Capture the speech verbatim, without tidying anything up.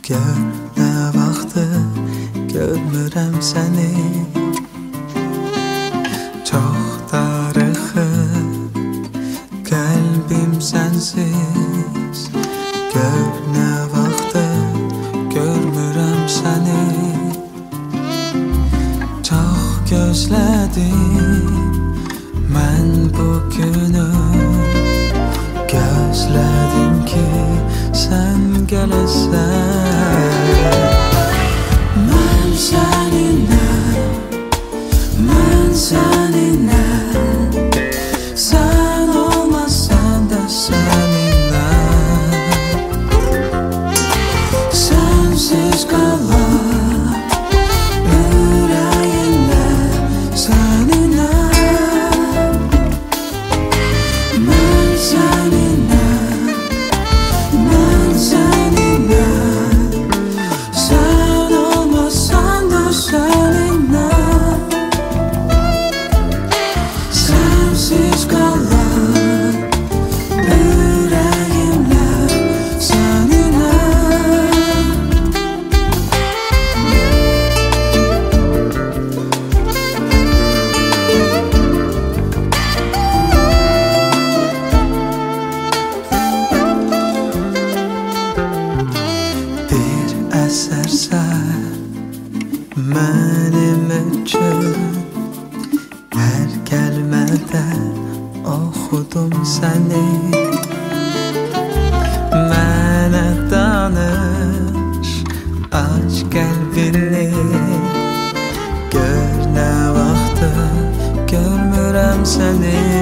Gör nə vaxtı görmürəm səni. Çox tarixi qəlbim sənsiz. Gör nə vaxtı görmürəm səni. Çox gözlədim mən bu günü. Gözlədim ki sən gələsən. Mən səninlə, mən səninlə, sən olmasan da səninlə. Sənsiz qalar ürəyimlə, səninlə. Mən səninlə, mən səninlə, sən olmasan da səninlə. Sənsiz qalar ürəyimlə, səninlə. Bir əsərsən mənim üçün. Hər kəlmədə oxudum səni. Mənə danış, aç qəlbini. Gör nə vaxtı görmürəm səni.